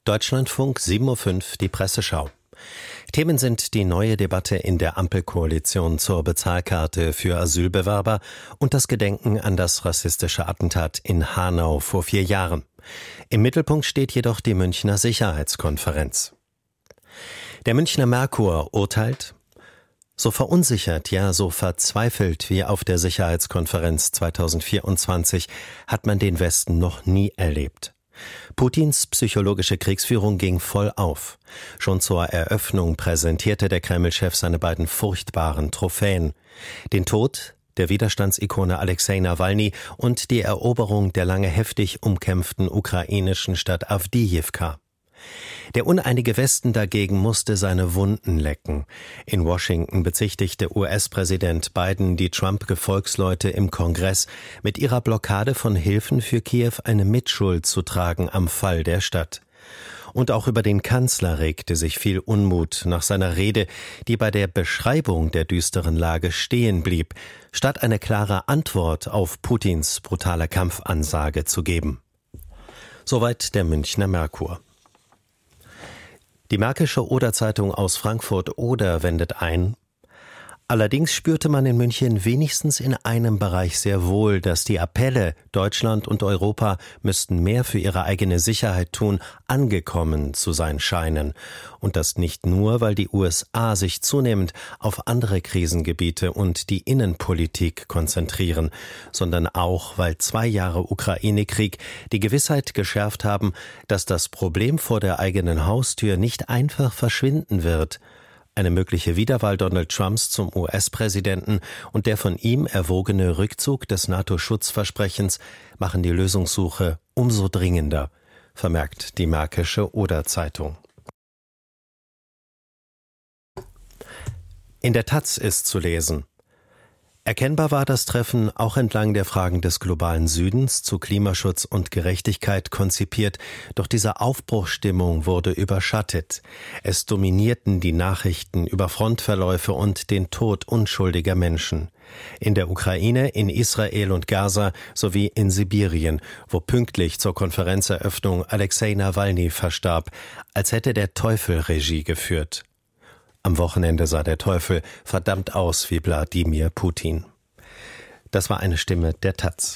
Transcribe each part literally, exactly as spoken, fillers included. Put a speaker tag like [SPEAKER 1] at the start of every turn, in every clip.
[SPEAKER 1] Deutschlandfunk sieben Uhr fünf, die Presseschau. Themen sind die neue Debatte in der Ampelkoalition zur Bezahlkarte für Asylbewerber und das Gedenken an das rassistische Attentat in Hanau vor vier Jahren. Im Mittelpunkt steht jedoch die Münchner Sicherheitskonferenz. Der Münchner Merkur urteilt: So verunsichert, ja so verzweifelt wie auf der Sicherheitskonferenz zweitausendvierundzwanzig hat man den Westen noch nie erlebt. Putins psychologische Kriegsführung ging voll auf. Schon zur Eröffnung präsentierte der Kreml-Chef seine beiden furchtbaren Trophäen: den Tod der Widerstandsikone Alexei Nawalny und die Eroberung der lange heftig umkämpften ukrainischen Stadt Awdijivka. Der uneinige Westen dagegen musste seine Wunden lecken. In Washington bezichtigte U S-Präsident Biden die Trump-Gefolgsleute im Kongress, mit ihrer Blockade von Hilfen für Kiew eine Mitschuld zu tragen am Fall der Stadt. Und auch über den Kanzler regte sich viel Unmut nach seiner Rede, die bei der Beschreibung der düsteren Lage stehen blieb, statt eine klare Antwort auf Putins brutale Kampfansage zu geben. Soweit der Münchner Merkur. Die Märkische Oder-Zeitung aus Frankfurt-Oder wendet ein: Allerdings spürte man in München wenigstens in einem Bereich sehr wohl, dass die Appelle, Deutschland und Europa müssten mehr für ihre eigene Sicherheit tun, angekommen zu sein scheinen. Und das nicht nur, weil die U S A sich zunehmend auf andere Krisengebiete und die Innenpolitik konzentrieren, sondern auch, weil zwei Jahre Ukraine-Krieg die Gewissheit geschärft haben, dass das Problem vor der eigenen Haustür nicht einfach verschwinden wird. Eine mögliche Wiederwahl Donald Trumps zum U S-Präsidenten und der von ihm erwogene Rückzug des NATO-Schutzversprechens machen die Lösungssuche umso dringender, vermerkt die Märkische Oder-Zeitung. In der Taz ist zu lesen: Erkennbar war das Treffen auch entlang der Fragen des globalen Südens zu Klimaschutz und Gerechtigkeit konzipiert, doch diese Aufbruchsstimmung wurde überschattet. Es dominierten die Nachrichten über Frontverläufe und den Tod unschuldiger Menschen. In der Ukraine, in Israel und Gaza sowie in Sibirien, wo pünktlich zur Konferenzeröffnung Alexei Nawalny verstarb, als hätte der Teufel Regie geführt. Am Wochenende sah der Teufel verdammt aus wie Wladimir Putin. Das war eine Stimme der Taz.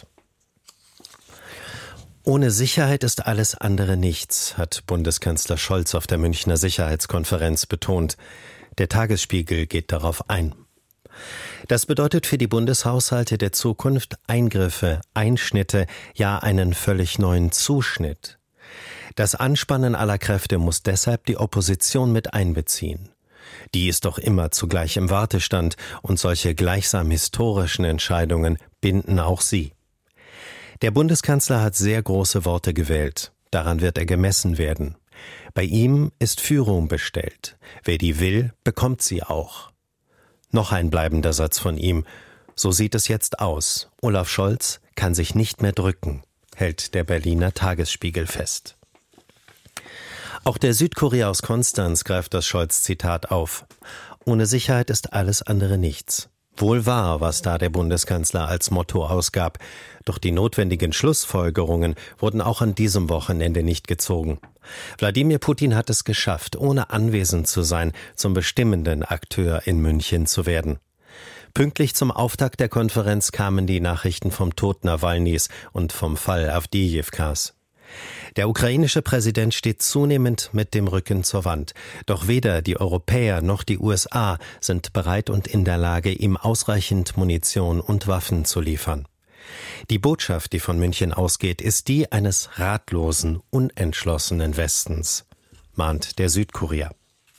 [SPEAKER 1] Ohne Sicherheit ist alles andere nichts, hat Bundeskanzler Scholz auf der Münchner Sicherheitskonferenz betont. Der Tagesspiegel geht darauf ein. Das bedeutet für die Bundeshaushalte der Zukunft Eingriffe, Einschnitte, ja einen völlig neuen Zuschnitt. Das Anspannen aller Kräfte muss deshalb die Opposition mit einbeziehen. Die ist doch immer zugleich im Wartestand, und solche gleichsam historischen Entscheidungen binden auch sie. Der Bundeskanzler hat sehr große Worte gewählt. Daran wird er gemessen werden. Bei ihm ist Führung bestellt. Wer die will, bekommt sie auch. Noch ein bleibender Satz von ihm: So sieht es jetzt aus. Olaf Scholz kann sich nicht mehr drücken, hält der Berliner Tagesspiegel fest. Auch der Südkurier aus Konstanz greift das Scholz-Zitat auf. Ohne Sicherheit ist alles andere nichts. Wohl wahr, was da der Bundeskanzler als Motto ausgab. Doch die notwendigen Schlussfolgerungen wurden auch an diesem Wochenende nicht gezogen. Wladimir Putin hat es geschafft, ohne anwesend zu sein, zum bestimmenden Akteur in München zu werden. Pünktlich zum Auftakt der Konferenz kamen die Nachrichten vom Tod Nawalnys und vom Fall Awdijivkas. Der ukrainische Präsident steht zunehmend mit dem Rücken zur Wand. Doch weder die Europäer noch die U S A sind bereit und in der Lage, ihm ausreichend Munition und Waffen zu liefern. Die Botschaft, die von München ausgeht, ist die eines ratlosen, unentschlossenen Westens, mahnt der Südkurier.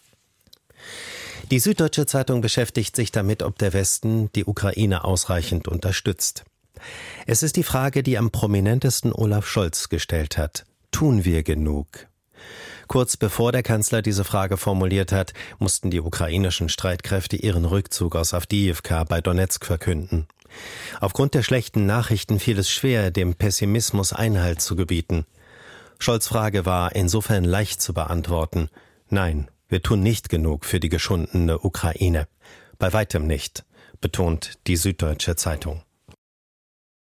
[SPEAKER 1] Die Süddeutsche Zeitung beschäftigt sich damit, ob der Westen die Ukraine ausreichend unterstützt. Es ist die Frage, die am prominentesten Olaf Scholz gestellt hat. Tun wir genug? Kurz bevor der Kanzler diese Frage formuliert hat, mussten die ukrainischen Streitkräfte ihren Rückzug aus Awdijivka bei Donezk verkünden. Aufgrund der schlechten Nachrichten fiel es schwer, dem Pessimismus Einhalt zu gebieten. Scholz' Frage war insofern leicht zu beantworten. Nein, wir tun nicht genug für die geschundene Ukraine. Bei weitem nicht, betont die Süddeutsche Zeitung.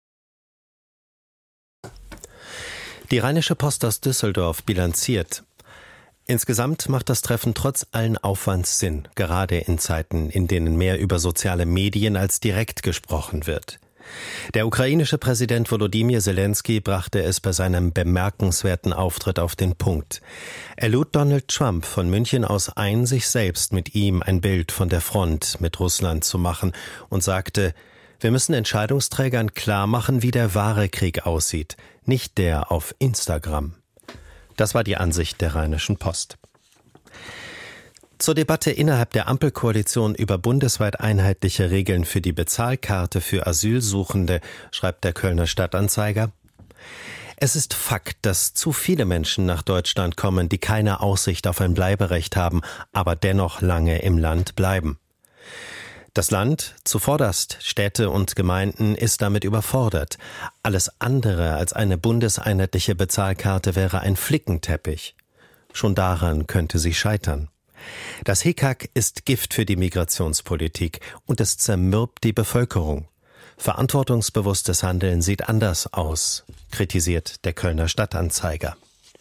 [SPEAKER 1] Die Rheinische Post aus Düsseldorf bilanziert: Insgesamt macht das Treffen trotz allen Aufwands Sinn, gerade in Zeiten, in denen mehr über soziale Medien als direkt gesprochen wird. Der ukrainische Präsident Volodymyr Zelensky brachte es bei seinem bemerkenswerten Auftritt auf den Punkt. Er lud Donald Trump von München aus ein, sich selbst mit ihm ein Bild von der Front mit Russland zu machen und sagte: Wir müssen Entscheidungsträgern klar machen, wie der wahre Krieg aussieht, nicht der auf Instagram. Das war die Ansicht der Rheinischen Post. Zur Debatte innerhalb der Ampelkoalition über bundesweit einheitliche Regeln für die Bezahlkarte für Asylsuchende schreibt der Kölner Stadtanzeiger: Es ist Fakt, dass zu viele Menschen nach Deutschland kommen, die keine Aussicht auf ein Bleiberecht haben, aber dennoch lange im Land bleiben. Das Land, zuvorderst Städte und Gemeinden, ist damit überfordert. Alles andere als eine bundeseinheitliche Bezahlkarte wäre ein Flickenteppich. Schon daran könnte sie scheitern. Das Hickhack ist Gift für die Migrationspolitik und es zermürbt die Bevölkerung. Verantwortungsbewusstes Handeln sieht anders aus, kritisiert der Kölner Stadtanzeiger.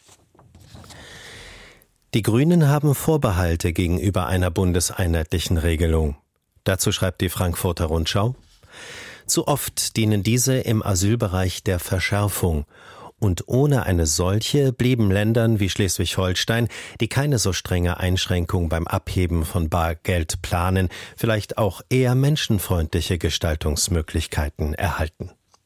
[SPEAKER 1] Die Grünen haben Vorbehalte gegenüber einer bundeseinheitlichen Regelung. Dazu schreibt die Frankfurter Rundschau: Zu oft dienen diese im Asylbereich der Verschärfung. Und ohne eine solche blieben Ländern wie Schleswig-Holstein, die keine so strenge Einschränkung beim Abheben von Bargeld planen, vielleicht auch eher menschenfreundliche Gestaltungsmöglichkeiten erhalten.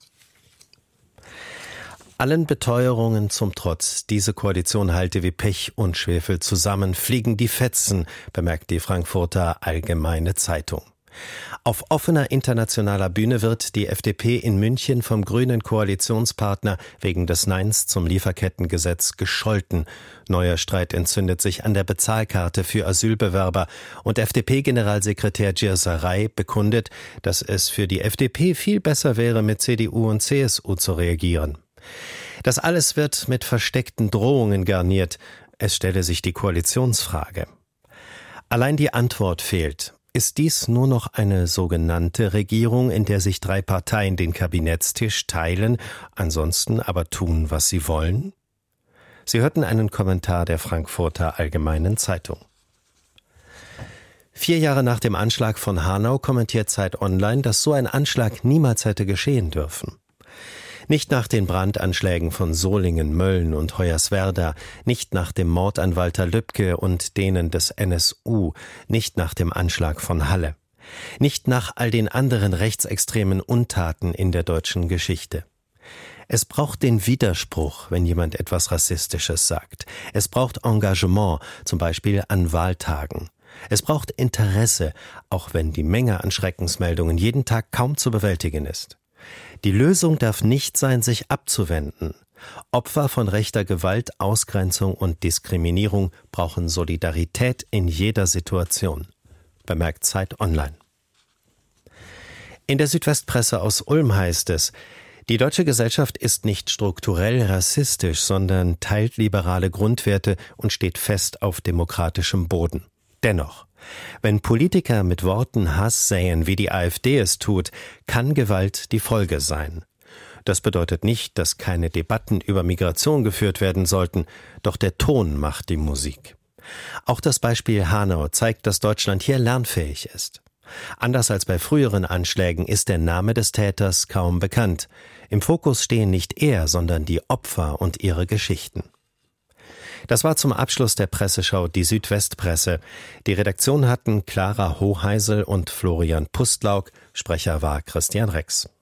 [SPEAKER 1] Allen Beteuerungen zum Trotz, diese Koalition halte wie Pech und Schwefel zusammen, fliegen die Fetzen, bemerkt die Frankfurter Allgemeine Zeitung. Auf offener internationaler Bühne wird die F D P in München vom grünen Koalitionspartner wegen des Neins zum Lieferkettengesetz gescholten. Neuer Streit entzündet sich an der Bezahlkarte für Asylbewerber und F D P-Generalsekretär Gierserei bekundet, dass es für die F D P viel besser wäre, mit C D U und C S U zu reagieren. Das alles wird mit versteckten Drohungen garniert. Es stelle sich die Koalitionsfrage. Allein die Antwort fehlt. Ist dies nur noch eine sogenannte Regierung, in der sich drei Parteien den Kabinettstisch teilen, ansonsten aber tun, was sie wollen? Sie hörten einen Kommentar der Frankfurter Allgemeinen Zeitung. Vier Jahre nach dem Anschlag von Hanau kommentiert Zeit Online, dass so ein Anschlag niemals hätte geschehen dürfen. Nicht nach den Brandanschlägen von Solingen, Mölln und Hoyerswerda, nicht nach dem Mord an Walter Lübcke und denen des N S U, nicht nach dem Anschlag von Halle, nicht nach all den anderen rechtsextremen Untaten in der deutschen Geschichte. Es braucht den Widerspruch, wenn jemand etwas Rassistisches sagt. Es braucht Engagement, zum Beispiel an Wahltagen. Es braucht Interesse, auch wenn die Menge an Schreckensmeldungen jeden Tag kaum zu bewältigen ist. Die Lösung darf nicht sein, sich abzuwenden. Opfer von rechter Gewalt, Ausgrenzung und Diskriminierung brauchen Solidarität in jeder Situation, bemerkt Zeit Online. In der Südwestpresse aus Ulm heißt es: Die deutsche Gesellschaft ist nicht strukturell rassistisch, sondern teilt liberale Grundwerte und steht fest auf demokratischem Boden. Dennoch: Wenn Politiker mit Worten Hass säen, wie die AfD es tut, kann Gewalt die Folge sein. Das bedeutet nicht, dass keine Debatten über Migration geführt werden sollten, doch der Ton macht die Musik. Auch das Beispiel Hanau zeigt, dass Deutschland hier lernfähig ist. Anders als bei früheren Anschlägen ist der Name des Täters kaum bekannt. Im Fokus stehen nicht er, sondern die Opfer und ihre Geschichten. Das war zum Abschluss der Presseschau die Südwestpresse. Die Redaktion hatten Clara Hoheisel und Florian Pustlauk. Sprecher war Christian Rex.